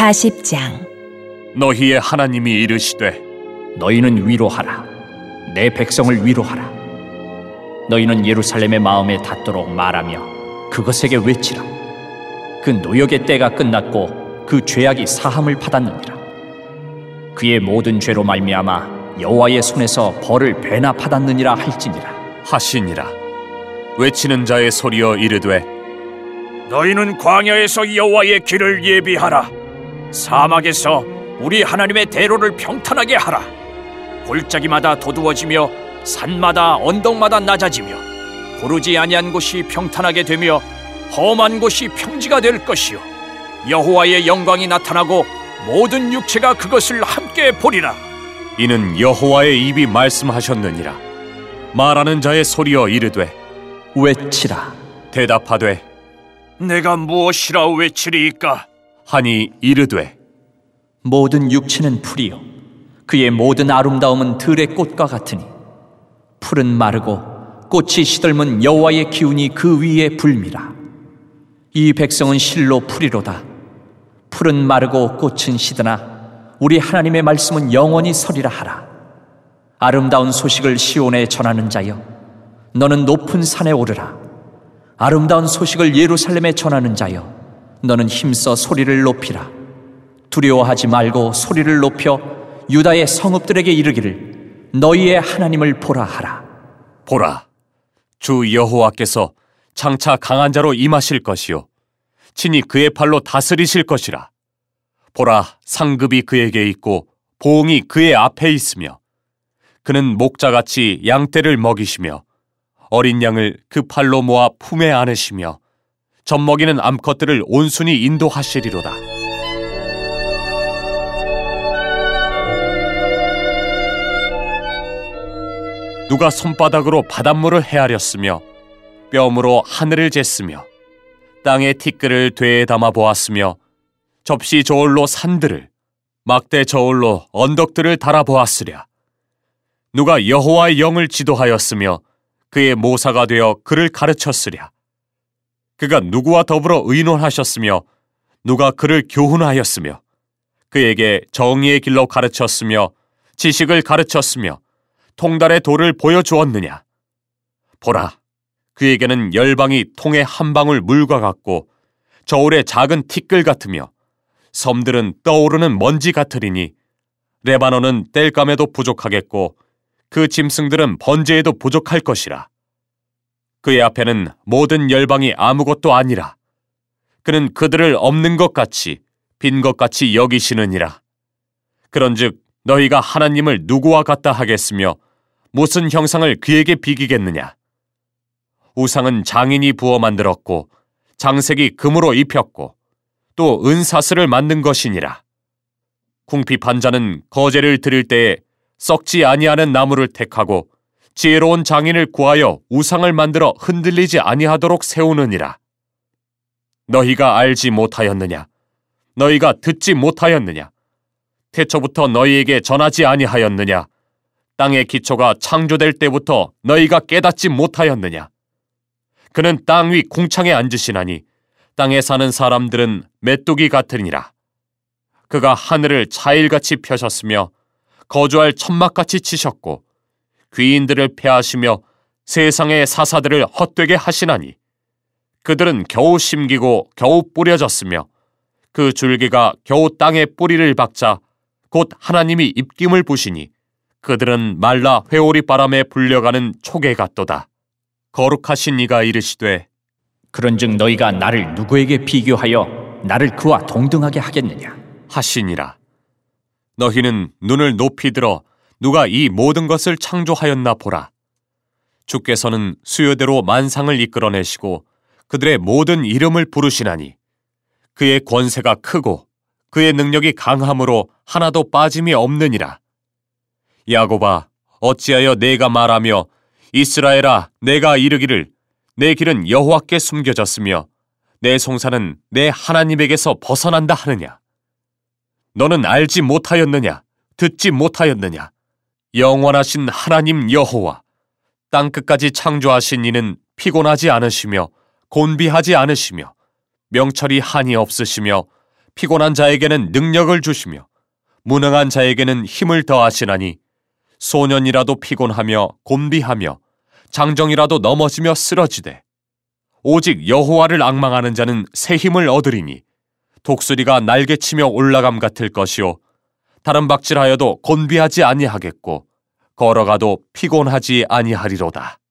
40장. 너희의 하나님이 이르시되 너희는 위로하라. 내 백성을 위로하라. 너희는 예루살렘의 마음에 닿도록 말하며 그것에게 외치라. 그 노역의 때가 끝났고 그 죄악이 사함을 받았느니라. 그의 모든 죄로 말미암아 여호와의 손에서 벌을 배나 받았느니라 할지니라 하시니라. 외치는 자의 소리여 이르되 너희는 광야에서 여호와의 길을 예비하라. 사막에서 우리 하나님의 대로를 평탄하게 하라. 골짜기마다 도두어지며 산마다 언덕마다 낮아지며 고르지 아니한 곳이 평탄하게 되며 험한 곳이 평지가 될 것이요 여호와의 영광이 나타나고 모든 육체가 그것을 함께 보리라. 이는 여호와의 입이 말씀하셨느니라. 말하는 자의 소리여 이르되 외치라. 대답하되 내가 무엇이라 외치리이까? 하니 이르되 모든 육체는 풀이요 그의 모든 아름다움은 들의 꽃과 같으니 풀은 마르고 꽃이 시들면 여호와의 기운이 그 위에 불미라. 이 백성은 실로 풀이로다. 풀은 마르고 꽃은 시드나 우리 하나님의 말씀은 영원히 서리라 하라. 아름다운 소식을 시온에 전하는 자여, 너는 높은 산에 오르라. 아름다운 소식을 예루살렘에 전하는 자여, 너는 힘써 소리를 높이라. 두려워하지 말고 소리를 높여 유다의 성읍들에게 이르기를 너희의 하나님을 보라 하라. 보라, 주 여호와께서 장차 강한 자로 임하실 것이요 친히 그의 팔로 다스리실 것이라. 보라, 상급이 그에게 있고 보응이 그의 앞에 있으며 그는 목자같이 양떼를 먹이시며 어린 양을 그 팔로 모아 품에 안으시며 젖먹이는 암컷들을 온순히 인도하시리로다. 누가 손바닥으로 바닷물을 헤아렸으며 뼘으로 하늘을 쟀으며 땅의 티끌을 되에 담아 보았으며 접시 저울로 산들을 막대 저울로 언덕들을 달아보았으랴. 누가 여호와의 영을 지도하였으며 그의 모사가 되어 그를 가르쳤으랴. 그가 누구와 더불어 의논하셨으며 누가 그를 교훈하였으며 그에게 정의의 길로 가르쳤으며 지식을 가르쳤으며 통달의 도를 보여주었느냐. 보라, 그에게는 열방이 통의 한 방울 물과 같고 저울의 작은 티끌 같으며 섬들은 떠오르는 먼지 같으리니 레바논은 땔감에도 부족하겠고 그 짐승들은 번제에도 부족할 것이라. 그의 앞에는 모든 열방이 아무것도 아니라 그는 그들을 없는 것 같이 빈 것 같이 여기시느니라. 그런즉 너희가 하나님을 누구와 같다 하겠으며 무슨 형상을 그에게 비기겠느냐. 우상은 장인이 부어 만들었고 장색이 금으로 입혔고 또 은사슬을 만든 것이니라. 궁핍한 자는 거제를 드릴 때에 썩지 아니하는 나무를 택하고 지혜로운 장인을 구하여 우상을 만들어 흔들리지 아니하도록 세우느니라. 너희가 알지 못하였느냐? 너희가 듣지 못하였느냐? 태초부터 너희에게 전하지 아니하였느냐? 땅의 기초가 창조될 때부터 너희가 깨닫지 못하였느냐? 그는 땅 위 궁창에 앉으시나니 땅에 사는 사람들은 메뚜기 같으니라. 그가 하늘을 자일같이 펴셨으며 거주할 천막같이 치셨고 귀인들을 패하시며 세상의 사사들을 헛되게 하시나니 그들은 겨우 심기고 겨우 뿌려졌으며 그 줄기가 겨우 땅에 뿌리를 박자 곧 하나님이 입김을 부시니 그들은 말라 회오리 바람에 불려가는 촉에 같도다. 거룩하신 이가 이르시되 그런즉 너희가 나를 누구에게 비교하여 나를 그와 동등하게 하겠느냐 하시니라. 너희는 눈을 높이 들어 누가 이 모든 것을 창조하였나 보라. 주께서는 수요대로 만상을 이끌어내시고 그들의 모든 이름을 부르시나니 그의 권세가 크고 그의 능력이 강함으로 하나도 빠짐이 없느니라. 야곱아, 어찌하여 내가 말하며 이스라엘아, 내가 이르기를 내 길은 여호와께 숨겨졌으며 내 송사는 내 하나님에게서 벗어난다 하느냐. 너는 알지 못하였느냐? 듣지 못하였느냐? 영원하신 하나님 여호와, 땅끝까지 창조하신 이는 피곤하지 않으시며 곤비하지 않으시며 명철이 한이 없으시며 피곤한 자에게는 능력을 주시며 무능한 자에게는 힘을 더하시나니 소년이라도 피곤하며 곤비하며 장정이라도 넘어지며 쓰러지되 오직 여호와를 앙망하는 자는 새 힘을 얻으리니 독수리가 날개치며 올라감 같을 것이요 다른 박질하여도 곤비하지 아니하겠고 걸어가도 피곤하지 아니하리로다.